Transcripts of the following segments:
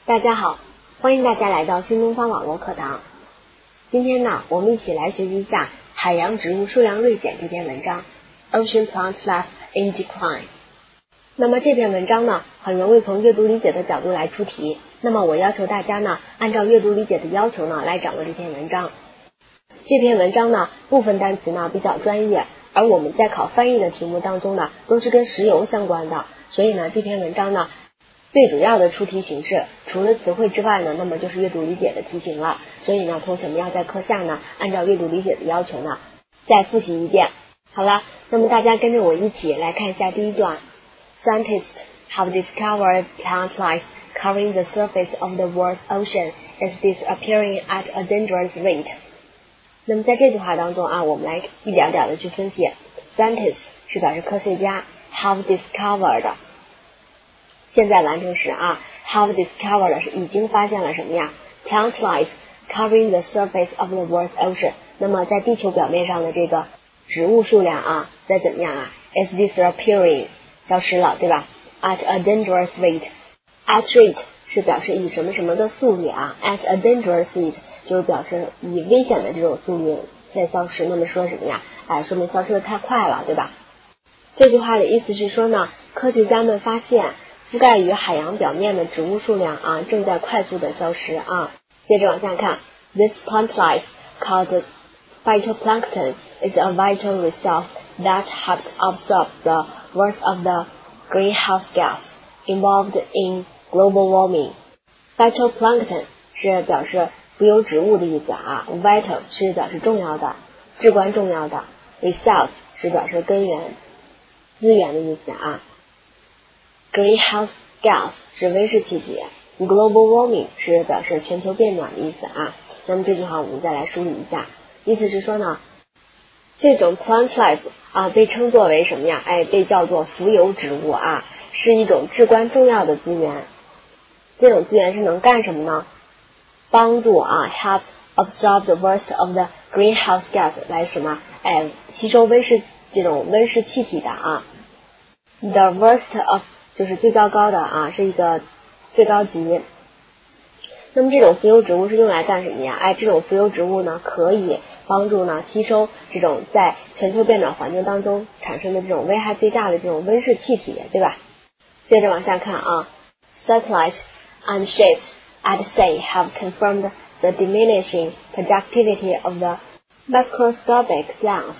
大家好，欢迎大家来到新东方网络课堂。今天呢，我们一起来学习一下海洋植物数量锐减这篇文章 Ocean Plant Life in Decline。 那么这篇文章呢，很容易从阅读理解的角度来出题，那么我要求大家呢，按照阅读理解的要求呢，来掌握这篇文章。这篇文章呢，部分单词呢比较专业，而我们在考翻译的题目当中呢，都是跟石油相关的，所以呢，这篇文章呢，最主要的出题形式，除了词汇之外呢，那么就是阅读理解的题型了。所以呢，同学们要在课下呢，按照阅读理解的要求呢，再复习一遍。好了，那么大家跟着我一起来看一下第一段。Scientists have discovered plant life covering the surface of the world's ocean is disappearing at a dangerous rate。 那么在这句话当中啊，我们来一点点的去分析。Scientists 是表示科学家 have discovered 现在完成时啊 have discovered 是已经发现了什么呀？ Plant life covering the surface of the world's ocean。 那么在地球表面上的这个植物数量啊，在怎么样啊 is disappearing 消失了，对吧？ At a dangerous rate。 At rate 是表示以什么什么的速率啊， at a dangerous rate 就是表示以危险的这种速率在消失。那么说什么呀？说明消失的太快了，对吧？这句话的意思是说呢，科学家们发现覆盖于海洋表面的植物数量啊，正在快速的消失啊。接着往下看 ，This plant life called phytoplankton is a vital resource that helps absorb the worst of the greenhouse gas involved in global warming。 Phytoplankton 是表示浮游植物的意思啊 ，vital 是表示重要的、至关重要的 ，resource 是表示根源、资源的意思啊。Greenhouse gas 是温室气体 ，global warming 是表示全球变暖的意思啊。那么这句话我们再来梳理一下，意思是说呢，这种 plant life 啊被称作为什么呀？被叫做浮游植物啊，是一种至关重要的资源。这种资源是能干什么呢？帮助啊 help absorb the worst of the greenhouse gas 来什么？吸收这种温室气体的啊。The worst of 就是最糟糕的啊，是一个最高级。那么这种浮游植物是用来干什么呀？这种浮游植物呢，可以帮助呢吸收这种在全球变暖环境当中产生的这种危害最大的这种温室气体，对吧？接着往下看啊 ，Satellites and ships at sea have confirmed the diminishing productivity of the microscopic plants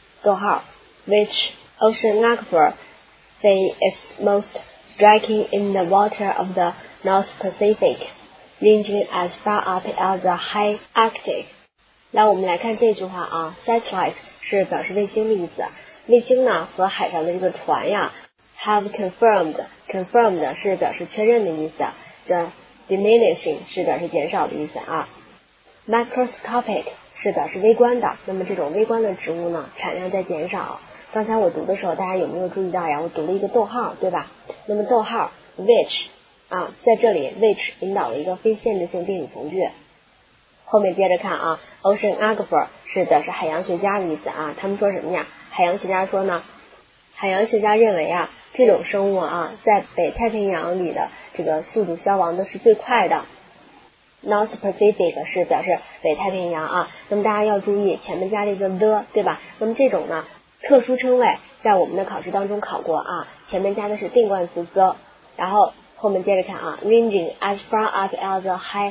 (which oceanographer say is most striking in the water of the North Pacific, ranging as far up as the high Arctic。 来，我们来看这句话啊 ，satellite 是表示卫星的意思。卫星呢和海上的这个船呀 ，have confirmed 是表示确认的意思。The diminishing 是表示减少的意思啊。Microscopic 是表示微观的，那么这种微观的植物呢，产量在减少。刚才我读的时候，大家有没有注意到呀？我读了一个逗号，对吧？那么逗号 which 啊，在这里 which 引导了一个非限制性定语从句。后面接着看啊 ，oceanographer 是表示海洋学家的意思啊。他们说什么呀？海洋学家说呢，海洋学家认为啊，这种生物啊，在北太平洋里的这个速度消亡的是最快的。North Pacific 是表示北太平洋啊。那么大家要注意前面加了一个 the， 对吧？那么这种呢，特殊称谓在我们的考试当中考过啊，前面加的是定冠词 the， 然后后面接着看啊 ，ranging as far up as the high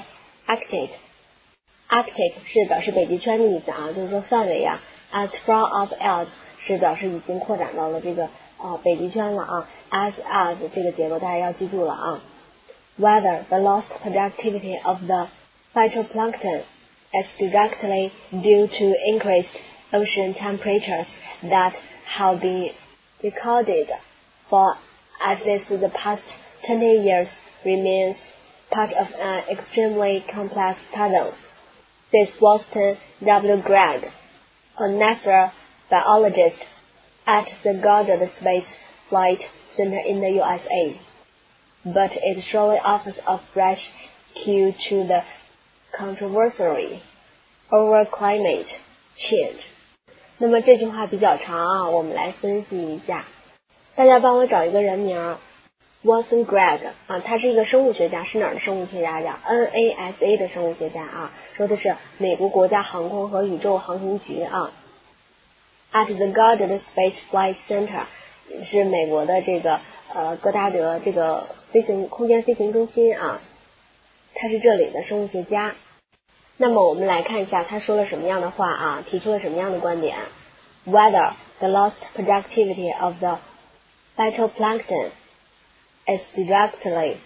Arctic。Arctic 是表示北极圈的意思啊，就是说范围啊 ，as far up as 是表示已经扩展到了这个北极圈了啊 ，as 这个结构大家要记住了啊。Whether the lost productivity of the phytoplankton is directly due to increased ocean temperatures that have been recorded for at least the past 20 years remains part of an extremely complex puzzle, says Watson W. Gregg, a NASA biologist at the Goddard Space Flight Center in the USA. But it surely offers a fresh cue to the controversy over climate change。 那么这句话比较长啊，我们来分析一下。大家帮我找一个人名 Watson Gregg 啊，他是一个生物学家，是哪儿的生物学家呀？ NASA 的生物学家啊，说的是美国国家航空和宇宙航行局啊。At the Goddard Space Flight Center 是美国的这个戈达德这个空间飞行中心啊，他是这里的生物学家。那么我们来看一下他说了什么样的话啊，提出了什么样的观点。Whether the lost productivity of the phytoplankton is directly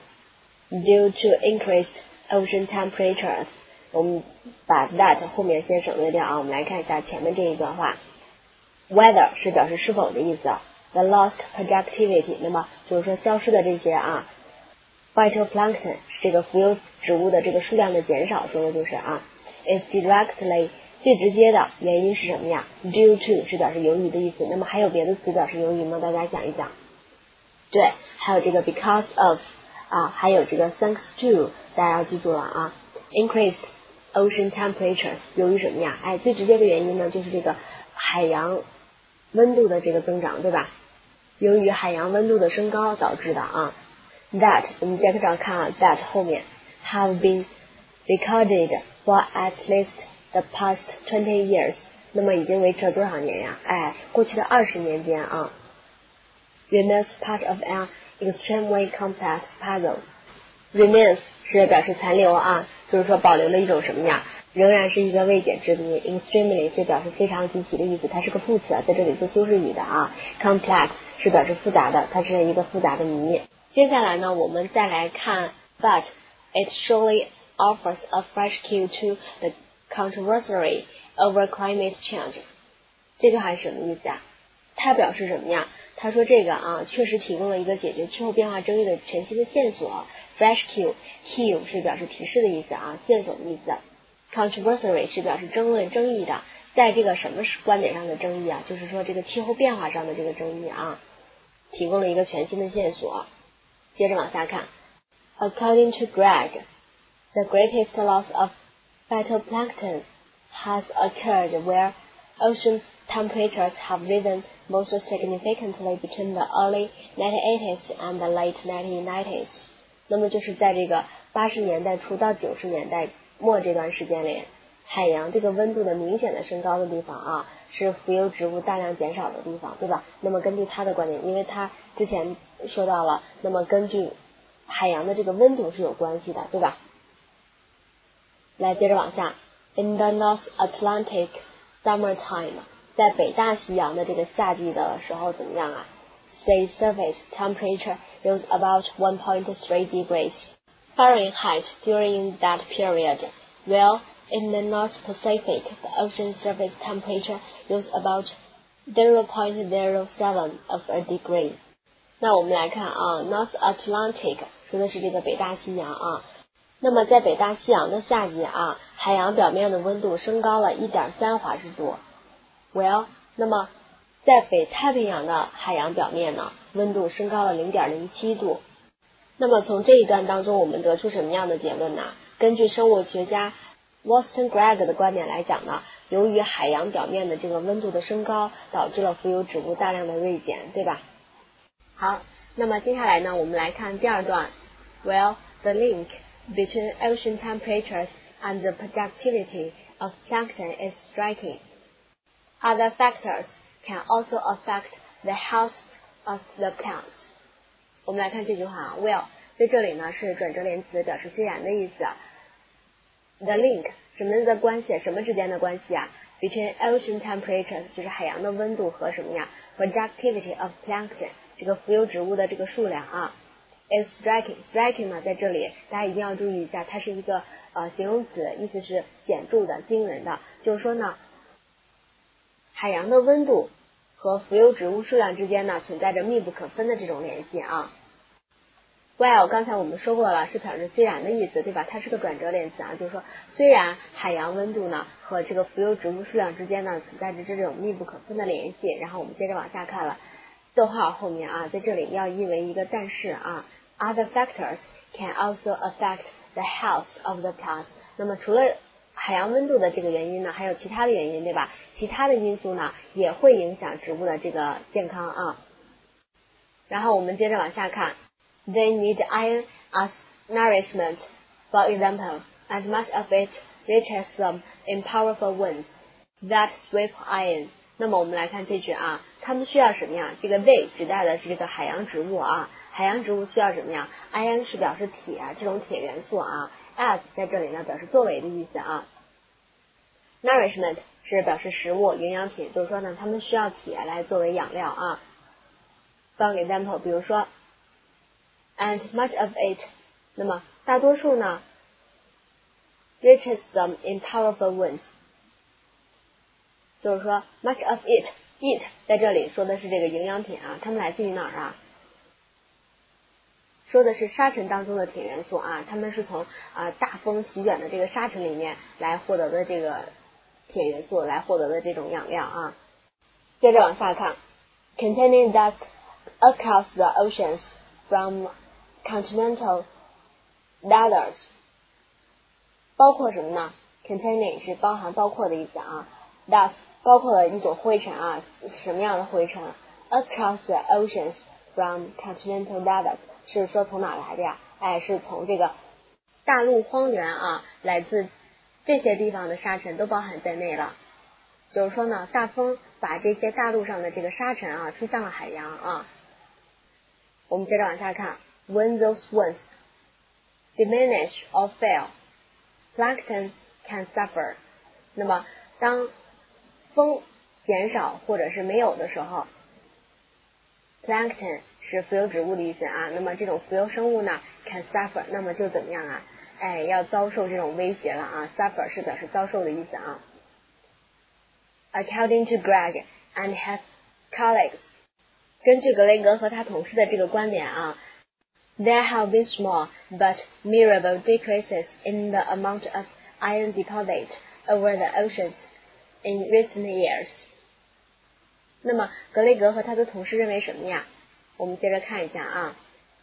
due to increased ocean temperatures， 我们把 that 后面先省略掉啊，我们来看一下前面这一段话。Whether 是表示是否的意思 ，the lost productivity 那么就是说消失的这些啊 ，phytoplankton 是这个浮游植物的这个数量的减少，说的就是啊 ，is directly 最直接的原因是什么呀 ？Due to 是表示由于的意思，那么还有别的词表示由于吗？大家想一想。对，还有这个 because of 啊，还有这个 thanks to， 大家要记住了啊 ，increased ocean temperatures 由于什么呀？哎，最直接的原因呢就是这个海洋温度的这个增长，对吧？由于海洋温度的升高导致的啊。That 我们接着看啊 ，that 后面 have been recorded for at least the past 20 years， 那么已经维持了多少年呀？哎，过去的20年间啊。Remains part of an extremely complex puzzle. Remains 是表示残留啊，就是说保留了一种什么呀？仍然是一个未解之谜。Extremely 是表示非常极其的意思，它是个副词，在这里做修饰语的啊。Complex 是表示复杂的，它是一个复杂的谜。接下来呢，我们再来看 But it surely offers a fresh cue to the controversy over climate change. 这句话是什么意思啊？它表示什么呀？他说这个啊，确实提供了一个解决气候变化争议的全新的线索。Fresh cue 是表示提示的意思啊，线索的意思。Controversy 是表示争论、争议的，在这个什么观点上的争议啊？就是说这个气候变化上的这个争议啊，提供了一个全新的线索。接着往下看 ，According to Gregg, the greatest loss of phytoplankton has occurred where ocean temperatures have risen most significantly between the early 1980s and the late 1990s。 那么就是在这个80年代初到90年代末这段时间里，海洋这个温度的明显的升高的地方啊，是浮游植物大量减少的地方，对吧？那么根据他的观点，因为他之前说到了，那么根据海洋的这个温度是有关系的，对吧？来接着往下 ，In the North Atlantic summertime， 在北大西洋的这个夏季的时候怎么样啊 ？Sea surface temperature rose about 1.3 degrees Fahrenheit during that period, while in the North Pacific, the ocean surface temperature rose about 0.07 of a degree。 那我们来看啊 ，North Atlantic 说的是这个北大西洋啊。那么在北大西洋的夏季啊，海洋表面的温度升高了 1.3 华氏度。Well， 那么在北太平洋的海洋表面呢，温度升高了 0.07 度。那么从这一段当中，我们得出什么样的结论呢？根据生物学家 Watson Gregg 的观点来讲呢，由于海洋表面的这个温度的升高，导致了浮游植物大量的锐减，对吧？好，那么接下来呢，我们来看第二段。Well, the link between ocean temperatures and the productivity of plankton is striking. Other factors can also affect the health of the plants. 我们来看这句话啊 ，well 在这里呢是转折连词，表示虽然的意思。The link 什么的关系？什么之间的关系啊 ？Between ocean temperatures 就是海洋的温度和什么呀 ？Productivity of plankton 这个浮游植物的这个数量啊。is striking 呢，在这里大家一定要注意一下，它是一个形容词，意思是显著的、惊人的。就是说呢，海洋的温度和浮游植物数量之间呢存在着密不可分的这种联系啊。While 刚才我们说过了，是表示虽然的意思，对吧？它是个转折连词啊，就是说虽然海洋温度呢和这个浮游植物数量之间呢存在着这种密不可分的联系。然后我们接着往下看了，逗号后面啊，在这里要译为一个但是啊。Other factors can also affect the health of the plant。 那么除了海洋温度的这个原因呢，还有其他的原因，对吧？其他的因素呢也会影响植物的这个健康啊。然后我们接着往下看 They need iron as nourishment, for example, and much of it reaches them in powerful winds that sweep iron. 那么我们来看这句啊，它们需要什么呀？这个 they 指代的是这个海洋植物啊，海洋植物需要什么呀 ？iron 是表示铁啊，这种铁元素啊 ，as 在这里呢表示作为的意思啊。nourishment 是表示食物、营养品，就是说呢，它们需要铁来作为养料啊。For example， 比如说 ，and much of it， 那么大多数呢 reaches them in powerful winds。就是说 much of it 在这里说的是这个营养品啊，它们来自于哪儿啊？说的是沙尘当中的铁元素啊，它们是从大风席卷的这个沙尘里面来获得的这个铁元素，来获得的这种养料啊。接着往下看 ，containing dust across the oceans from continental deserts， 包括什么呢 ？containing 是包含、包括的意思啊 ，dust 包括了一种灰尘啊，什么样的灰尘 ？across the oceans from continental deserts 是说从哪来的呀？是从这个大陆荒原啊，来自这些地方的沙尘都包含在内了。就是说呢，大风把这些大陆上的这个沙尘啊吹向了海洋啊。我们接着往下看 ，When those winds diminish or fail, plankton can suffer。那么当风减少或者是没有的时候 ，plankton 是浮游植物的意思啊。那么这种浮游生物呢 ，can suffer， 那么就怎么样啊？要遭受这种威胁了啊。suffer 是表示遭受的意思啊。According to Greg and his colleagues， 根据格雷格和他同事的这个观点啊 ，there have been small but measurable decreases in the amount of iron deposit over the oceans in recent years。那么格雷格和他的同事认为什么呀？我们接着看一下啊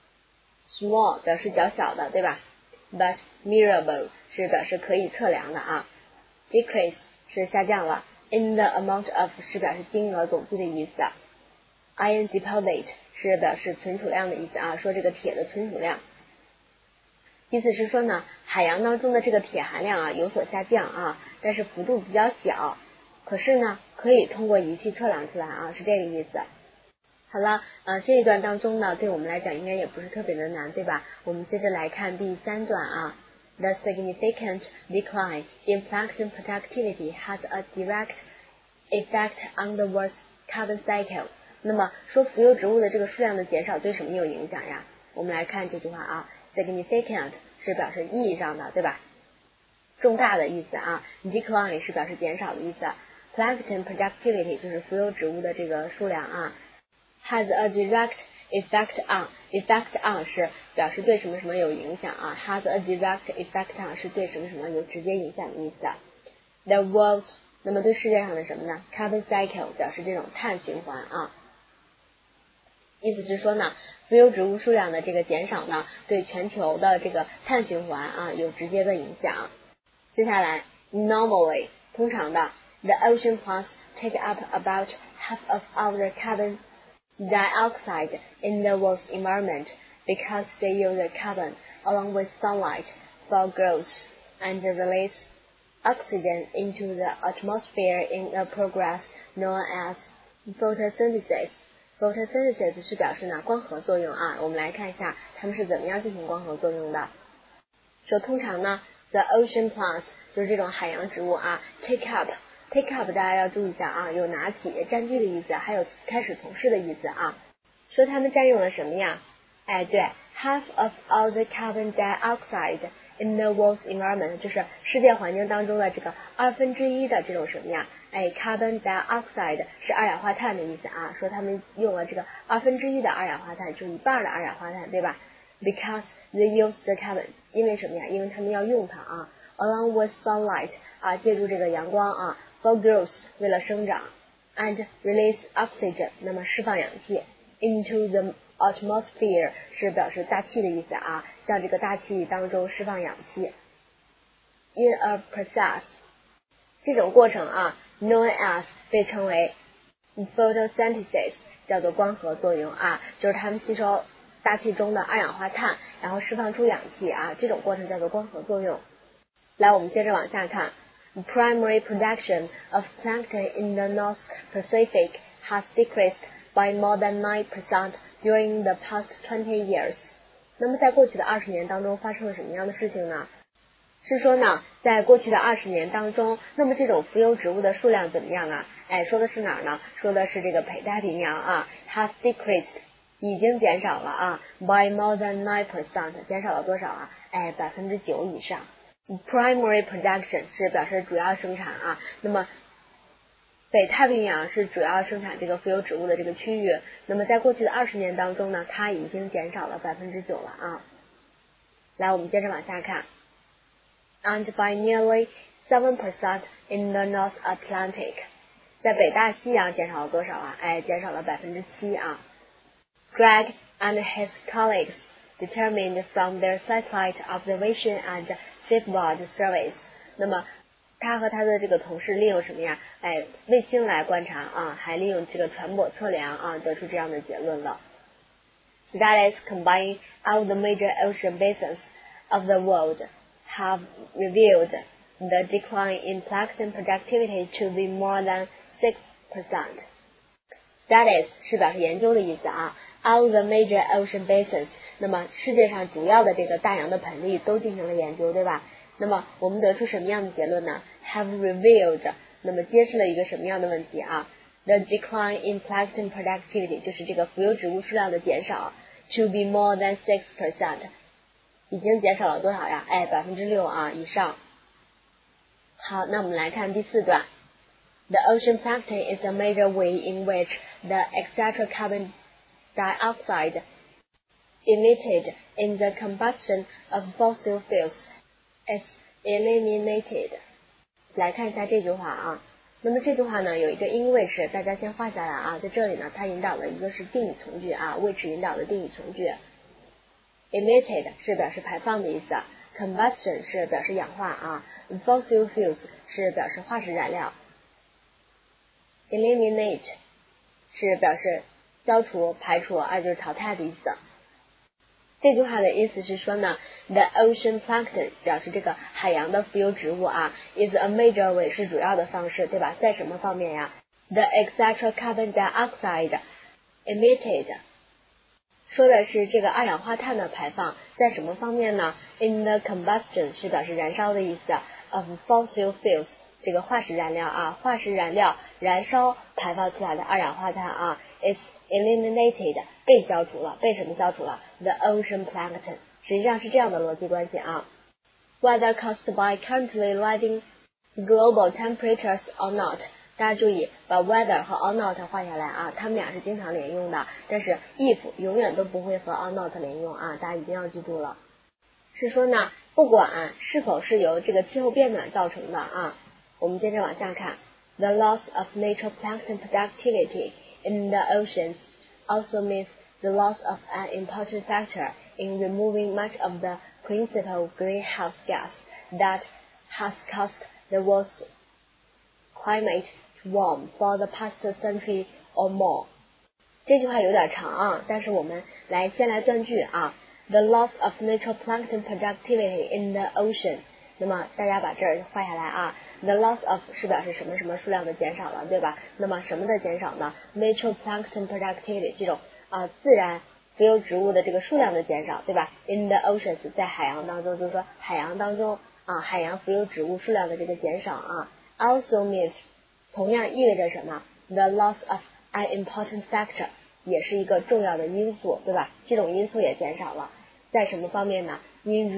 ，small 表示较小的，对吧 ？but measurable 是表示可以测量的啊 ，decrease 是下降了。In the amount of 是表示金额总计的意思 ，iron deposit 是表示存储量的意思啊，说这个铁的存储量，意思是说呢，海洋当中的这个铁含量啊有所下降啊，但是幅度比较小，可是呢可以通过仪器测量出来啊，是这个意思。好了，这一段当中呢，对我们来讲应该也不是特别的难，对吧？我们接着来看第3段啊。The significant decline in plankton productivity has a direct effect on the world's carbon cycle。那么说浮游植物的这个数量的减少对什么有影响呀？我们来看这句话啊 ，significant 是表示意义上的，对吧？重大的意思啊 ，decline 是表示减少的意思 ，plankton productivity 就是浮游植物的这个数量啊 ，has a direct effect on 是表示对什么什么有影响啊 ，has a direct effect on 是对什么什么有直接影响的意思。The world's 那么对世界上的什么呢 ？carbon cycle 表示这种碳循环啊，意思是说呢，浮游植物数量的这个减少呢，对全球的这个碳循环啊有直接的影响。接下来 normally 通常的 the ocean plants take up about half of all the carbon dioxide in the world's environment because they use the carbon along with sunlight for growth and release oxygen into the atmosphere in a process known as photosynthesis. Photosynthesis 是表示呢光合作用啊，我们来看一下它们是怎么样进行光合作用的。说通常呢 the ocean plants 就是这种海洋植物啊 take up 大家要注意一下啊，有拿起占据的意思，还有开始从事的意思啊。说它们占用了什么呀？对 half of all the carbon dioxide in the world's environment 就是世界环境当中的这个1/2的这种什么呀？carbon dioxide 是二氧化碳的意思啊，说他们用了这个1/2的二氧化碳，就是一半的二氧化碳，对吧 ？Because they use the carbon， 因为什么呀？因为他们要用它啊 ，along with sunlight 啊，借助这个阳光啊 ，for growth 为了生长 ，and release oxygen 那么释放氧气 into the atmosphere 是表示大气的意思啊，向这个大气当中释放氧气。In a process 这种过程啊 known as 被称为 photosynthesis 叫做光合作用啊，就是它们吸收大气中的二氧化碳，然后释放出氧气啊，这种过程叫做光合作用。来，我们接着往下看。Primary production of plankton in the North Pacific has decreased by more than 9% during the past 20 years. 那么在过去的20年当中发生了什么样的事情呢？是说呢，在过去的20年当中，那么这种浮游植物的数量怎么样啊？说的是哪儿呢？说的是这个北太平洋啊 ，has decreased 已经减少了啊 ，by more than 9%， 减少了多少啊？9%以上。Primary production 是表示主要生产啊，那么北太平洋是主要生产这个浮游植物的这个区域，那么在过去的20年当中呢，它已经减少了9%了啊。来，我们接着往下看。And by nearly 7% in the North Atlantic， 在北大西洋减少了多少啊？减少了7%啊。Greg and his colleagues determined from their satellite observation and shipboard surveys。那么他和他的这个同事利用什么呀？卫星来观察啊，还利用这个船舶测量啊，得出这样的结论了。Studies combining all the major ocean basins of the world have revealed the decline in plankton productivity to be more than 6%. Studies 是表示研究的意思啊。All the major ocean basins， 那么世界上主要的这个大洋的盆地都进行了研究，对吧？那么我们得出什么样的结论呢？ Have revealed， 那么揭示了一个什么样的问题啊？ The decline in plankton productivity， 就是这个浮游植物数量的减少 ，to be more than 6%， 已经减少了多少呀？6%啊以上。好，那我们来看第4段。The ocean plankton is a major way in which the excess carbon dioxide emitted in the combustion of fossil fuels is eliminated。 来看一下这句话啊，那么这句话呢有一个 in which， 大家先画下来啊，在这里呢它引导的一个是定语从句啊 ，which 引导的定语从句。Emitted 是表示排放的意思 ，combustion 是表示氧化啊 ，fossil fuels 是表示化石燃料。Eliminate 是表示消除、排除啊，就是淘汰的意思。这句话的意思是说呢 ，the ocean plankton 表示这个海洋的浮游植物啊 ，is a major way 是主要的方式，对吧？在什么方面呀 ？The excess carbon dioxide emitted 说的是这个二氧化碳的排放，在什么方面呢 ？In the combustion 是表示燃烧的意思 ，of fossil fuels 这个化石燃料啊，化石燃料燃烧排放出来的二氧化碳啊 ，is eliminated 被消除了，被什么消除了 ？The ocean plankton 实际上是这样的逻辑关系啊。Whether caused by currently rising global temperatures or not， 大家注意把 whether 和 or not 画下来啊，它们俩是经常连用的，但是 if 永远都不会和 or not 连用啊，大家一定要记住了。是说呢，不管是否是由这个气候变暖造成的啊。我们接着往下看 ，The loss of natural plankton productivity in the oceans also means the loss of an important factor in removing much of the principal greenhouse gas that has caused the world's climate to warm for the past century or more。 这句话有点长啊，但是我们先来断句啊。The loss of natural plankton productivity in the ocean， 那么大家把这儿画下来啊。The loss of 是表示什么什么数量的减少了，对吧？那么什么的减少呢 ？Natural plankton productivity 这种自然浮游植物的这个数量的减少，对吧 ？In the oceans 在海洋当中，就是说海洋当中海洋浮游植物数量的这个减少啊。Also means 同样意味着什么 ？The loss of an important factor 也是一个重要的因素，对吧？这种因素也减少了，在什么方面呢 ？In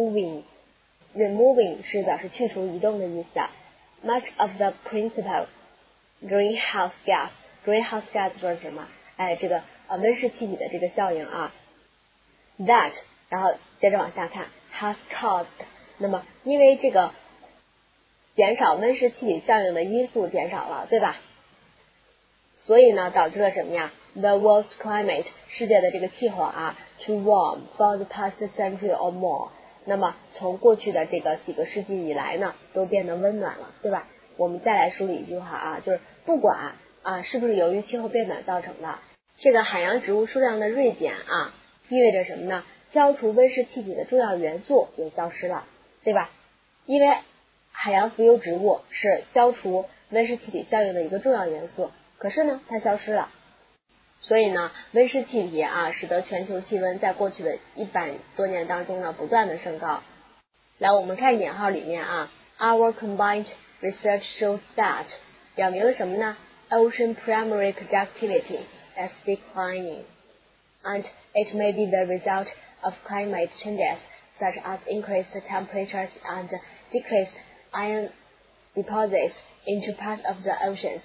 removing 是表示去除、移动的意思啊。Much of the principal greenhouse gas 说是什么？这个温室气体的这个效应啊。That 然后接着往下看 has caused， 那么因为这个减少温室气体效应的因素减少了，对吧？所以呢，导致了什么呀 ？The world's climate 世界的这个气候啊 ，to warm for the past century or more。那么从过去的这个几个世纪以来呢，都变得温暖了，对吧？我们再来梳理一句话啊，就是不管是不是由于气候变暖造成的，这个海洋植物数量的锐减啊， 意味着什么呢？消除温室气体的重要元素也消失了，对吧？因为海洋浮游植物是消除温室气体效应的一个重要元素，可是呢，它消失了。所以呢，温室气体使得全球气温在过去的100多年当中呢，不断的升高。来，我们看引号里面Our combined research shows that 表明了什么呢？ Ocean primary productivity is declining, and it may be the result of climate changes such as increased temperatures and decreased iron deposits into parts of the oceans.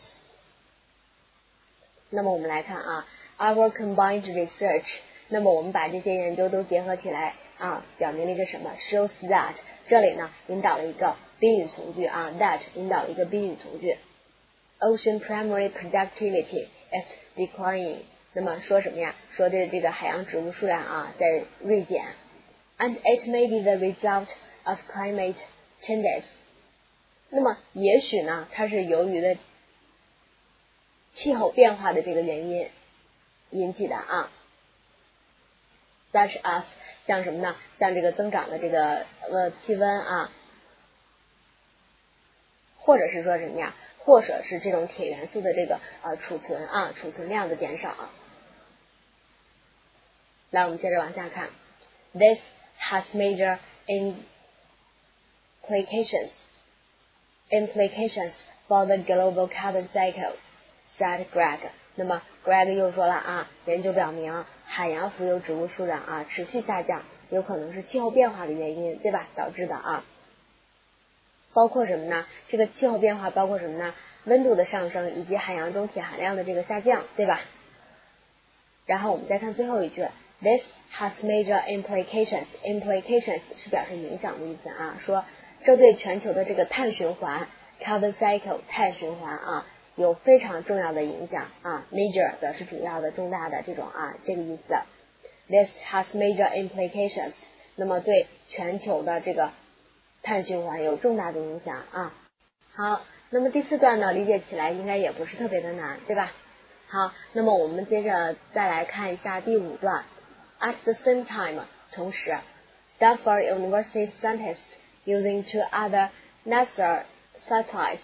那么我们来看Our combined research， 那么我们把这些研究都结合起来表明了一个什么 ？shows that， 这里呢引导了一个宾语从句that 引导了一个宾语从句。Ocean primary productivity is declining， 那么说什么呀？说的这个海洋植物数量在锐减。And it may be the result of climate changes， 那么也许呢，它是由于的气候变化的这个原因引起的such as 像什么呢？像这个增长的这个气温或者是说什么呀？或者是这种铁元素的这个储存量的减少来，我们接着往下看。This has major implications for the global carbon cycle,said Greg。 那么 Greg 又说了研究表明海洋浮游植物数量持续下降，有可能是气候变化的原因，对吧？导致的包括什么呢？这个气候变化包括什么呢？温度的上升以及海洋中铁含量的这个下降，对吧？然后我们再看最后一句 This has major implications 是表示影响的意思说这对全球的这个碳循环 carbon cycle 碳循环有非常重要的影响major 表示主要的重大的这种这个意思。 This has major implications， 那么对全球的这个碳循环有重大的影响好，那么第4段呢，理解起来应该也不是特别的难，对吧？好，那么我们接着再来看一下第5段。At the same time， 同时 Stanford University scientists using 2 other NASA satellites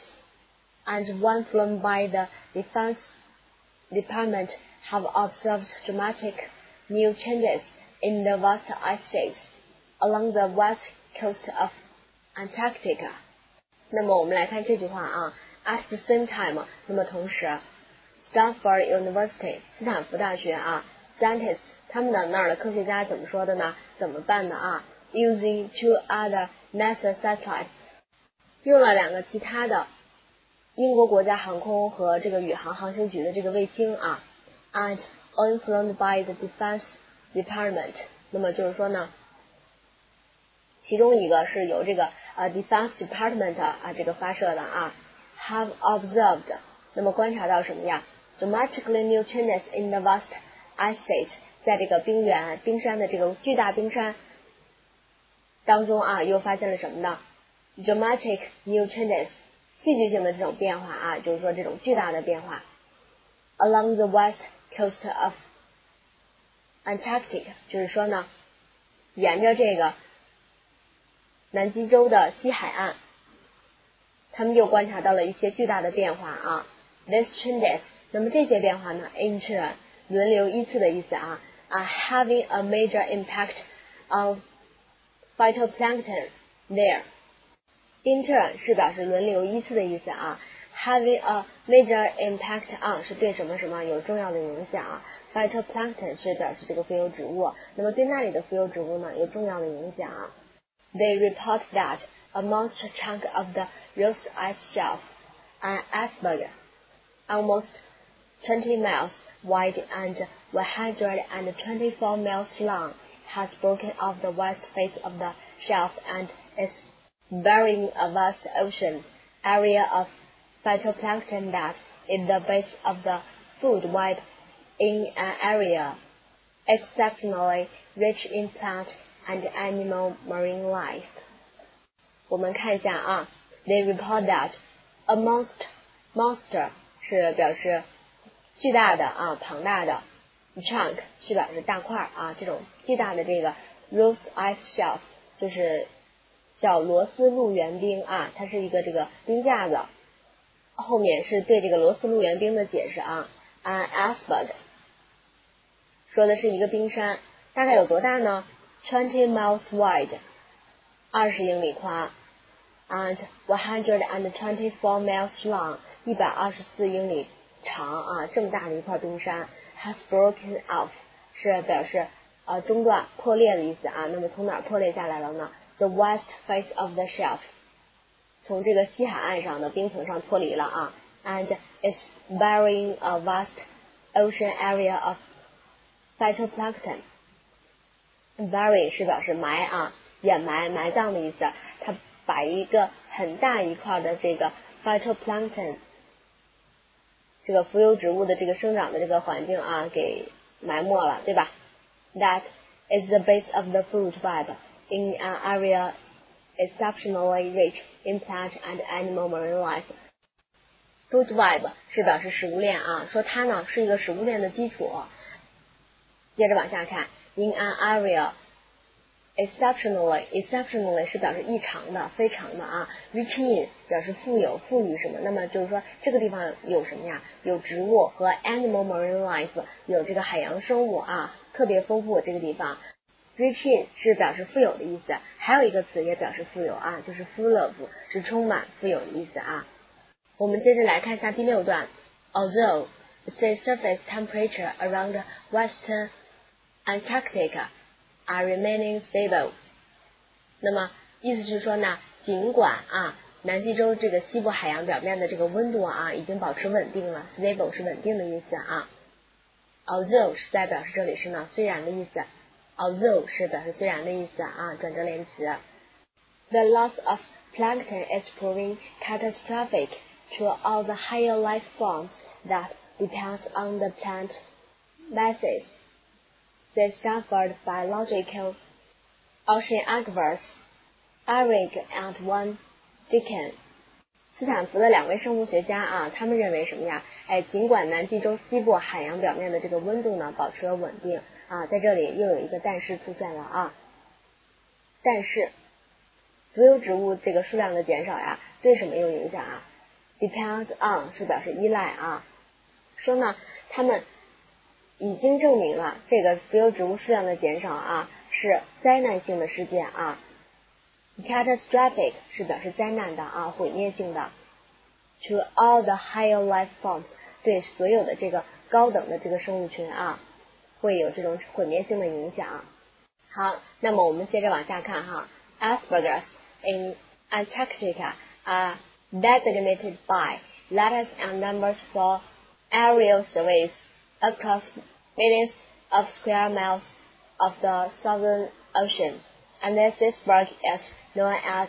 and one flown by the Defense Department have observed dramatic new changes in the vast ice sheets along the west coast of Antarctica。 那么我们来看这句话At the same time， 那么同时 Stanford University 斯坦福大学scientists 他们的那儿的科学家怎么说的呢？怎么办的Using 2 other NASA satellites， 用了2个其他的英国国家航空和这个宇航航行局的这个卫星and one flown by the Defense Department， 那么就是说呢，其中一个是由这个Defense Department 这个发射的have observed， 那么观察到什么呀？ Dramatically new changes in the vast ice sheet， 在这个冰山的这个巨大冰山当中又发现了什么呢？ Dramatic new changes， 戏剧性的这种变化就是说这种巨大的变化 along the west coast of Antarctica， 就是说呢，沿着这个南极洲的西海岸，他们又观察到了一些巨大的变化These changes， 那么这些变化呢 in turn 轮流依次的意思are having a major impact on phytoplankton there。 in turn 是表示轮流依次的意思having a major impact on 是对什么什么有重要的影响phytoplankton 是表示这个浮游植物，那么对那里的浮游植物呢有重要的影响They report that a monster chunk of the Ross ice shelf, an iceberg, almost 20 miles wide and 124 miles long, has broken off the west face of the shelf and is burying a vast ocean area of phytoplankton that is the base of the food web in an area exceptionally rich in plant and animal marine life。 我们看一下They report that a monster 是表示巨大的庞大的， chunk 是表示大块啊，这种巨大的这个 Ross ice shelf 就是叫罗斯路援冰啊，它是一个这个冰架子，后面是对这个罗斯路援冰的解释啊。An iceberg 说的是一个冰山，大概有多大呢？20 miles wide 20英里宽 and 124 miles long 124英里长啊，这么大的一块冰山 has broken off 是表示中断破裂的意思啊。那么从哪儿破裂下来了呢？ The west face of the shelf 从这个西海岸上的冰层上脱离了啊。And is burying a vast ocean area of phytoplankton bury 是表示埋啊，掩埋埋葬的意思，它把一个很大一块的这个 phytoplankton 这个浮游植物的这个生长的这个环境啊给埋没了，对吧？ That is the base of the food web in an area exceptionally rich in plant and animal marine life. Food web 是表示食物链啊，说它呢是一个食物链的基础。接着往下看 in an area exceptionally 是表示异常的非常的啊 rich in 表示富有富裕什么，那么就是说这个地方有什么呀？有植物和 animal marine life 有这个海洋生物啊，特别丰富这个地方。rich in 是表示富有的意思，还有一个词也表示富有啊，就是 full of 是充满富有的意思啊。我们接着来看一下第6段 Although the sea surface temperature around western Antarctica are remaining stable 那么意思是说呢，尽管啊南极洲这个西部海洋表面的这个温度啊已经保持稳定了， stable 是稳定的意思啊。 Although 是代表是这里是呢虽然的意思， Although 是表示虽然的意思啊，转折连词。 The loss of plankton is proving catastrophic to all the higher life forms that depends on the plant masses. They suffered biological oceanographers Eric and Van Dicken 斯坦福的2位生物学家啊，他们认为什么呀？尽管南极洲西部海洋表面的这个温度呢保持了稳定啊，在这里又有一个但是出现了啊。但是浮游植物这个数量的减少呀，对什么有影响啊？ Depends on 是表示依赖啊，说呢他们已经证明了这个浮游植物数量的减少啊是灾难性的事件啊。Catastrophic 是表示灾难的啊，毁灭性的。To all the higher life forms 对所有的这个高等的这个生物群啊会有这种毁灭性的影响。好，那么我们接着往下看哈。 Icebergs in Antarctica are designated by letters and numbers for aerial surveys across millions of square miles of the southern ocean, and this iceberg is known as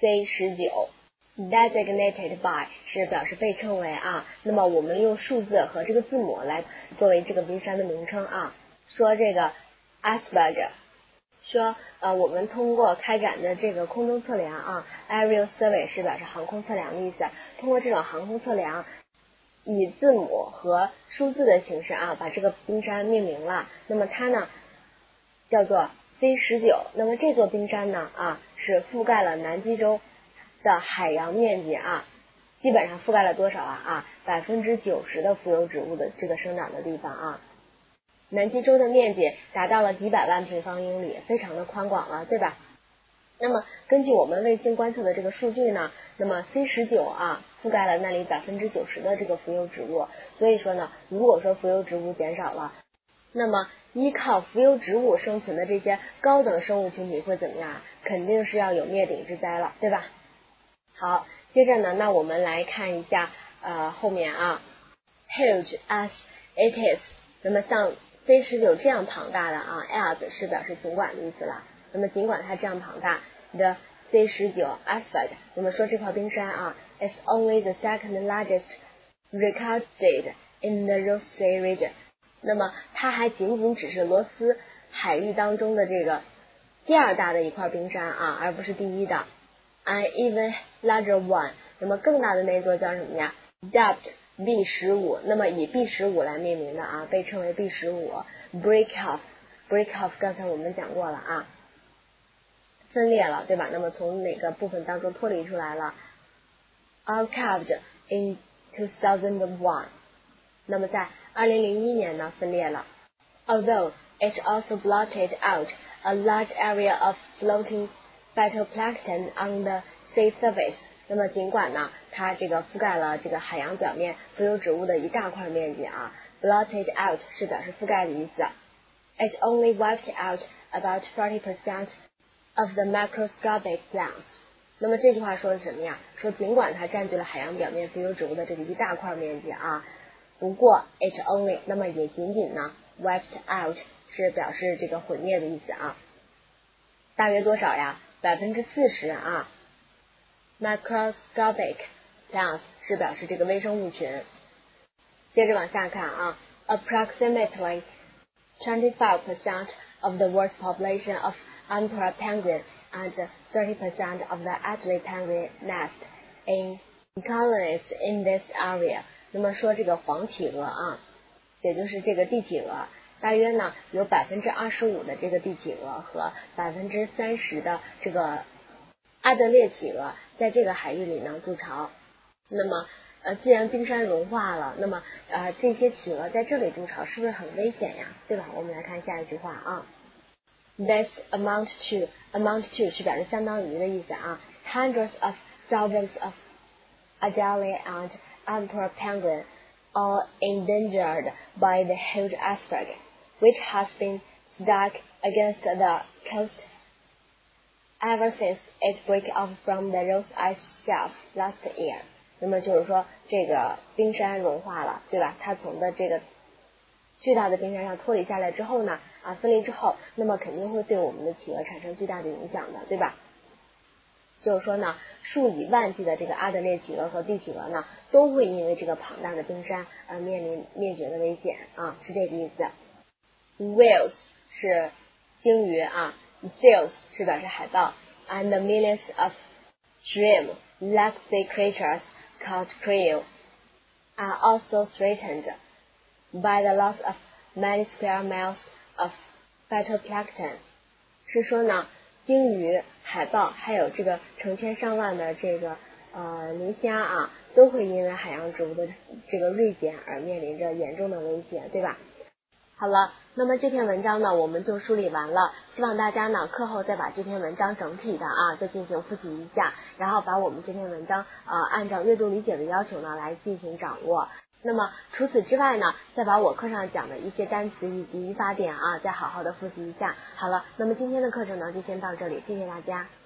C19。 Designated by 是表示被称为啊，那么我们用数字和这个字母来作为这个冰山的名称啊。说这个 iceberg， 说我们通过开展的这个空中测量啊 ，aerial survey 是表示航空测量的意思，通过这种航空测量，以字母和数字的形式啊，把这个冰山命名了。那么它呢叫做 C19， 那么这座冰山呢啊是覆盖了南极洲的海洋面积啊，基本上覆盖了多少啊？90%的浮游植物的这个生长的地方啊。南极洲的面积达到了几百万平方英里，非常的宽广了，对吧？那么根据我们卫星观测的这个数据呢，那么 C19 啊覆盖了那里90%的这个浮游植物，所以说呢，如果说浮游植物减少了，那么依靠浮游植物生存的这些高等生物群体会怎么样？肯定是要有灭顶之灾了，对吧？好，接着呢，那我们来看一下后面啊 huge as it is， 那么像 C19 这样庞大的啊 as 是表示尽管的意思了，那么尽管它这样庞大的 C19 iceberg， 那么说这块冰山啊 is only the second largest recorded in the Ross Sea region， 那么它还仅仅只是罗斯海域当中的这个第2大的一块冰山啊，而不是第1的。An even larger one， 那么更大的那座叫什么呀？ Depth B15，那么以 B15 来命名的啊，被称为 B15。break off 刚才我们讲过了啊，分裂了，对吧？那么从哪个部分当中脱离出来了 ？archived in 2001， 那么在2001年呢分裂了。Although it also blotted out a large area of floating phytoplankton on the sea surface， 那么尽管呢它这个覆盖了这个海洋表面浮游植物的一大块面积啊 ，blotted out 是表示覆盖的意思。It only wiped out about 40% of the microscopic plants。 那么这句话说的什么呀？说尽管它占据了海洋表面浮游植物的这个一大块面积啊，不过 it only 那么也仅仅呢 wiped out 是表示这个毁灭的意思啊。大约多少呀？40%啊。microscopic plants 是表示这个微生物群。接着往下看啊 ，approximately 25% of the world's population of emperor penguin and 30% of the adult penguin nest in colonies in this area。 那么说这个黄体鹅啊，也就是这个帝企鹅，大约呢有25%的这个帝企鹅和30%的这个阿德列企鹅在这个海域里呢筑巢。那么既然冰山融化了，那么这些企鹅在这里筑巢是不是很危险呀？对吧？我们来看下一句话啊。This amount to 是表示相当于的意思啊。Hundreds of thousands of Adelie and emperor penguin are endangered by the huge iceberg, which has been stuck against the coast ever since it broke off from the Ross ice shelf last year。 那么就是说这个冰山融化了，对吧？它从的这个巨大的冰山上脱离下来之后呢，分离之后，那么肯定会对我们的企鹅产生巨大的影响的，对吧？就是说呢，数以万计的这个阿德列企鹅和帝企鹅呢，都会因为这个庞大的冰山而面临灭绝的危险啊，是这个意思。Whales 是鲸鱼啊 ，seals 是表示海豹 ，and millions of shrimp, like sea creatures called krill, are also threatened by the loss of many square miles of phytoplankton。 是说呢，鲸鱼、海豹还有这个成千上万的这个磷虾啊，都会因为海洋植物的这个锐减而面临着严重的威胁，对吧？好了，那么这篇文章呢我们就梳理完了，希望大家呢课后再把这篇文章整体的再进行复习一下，然后把我们这篇文章按照阅读理解的要求呢来进行掌握。那么除此之外呢，再把我课上讲的一些单词以及语法点再好好的复习一下。好了，那么今天的课程呢就先到这里，谢谢大家。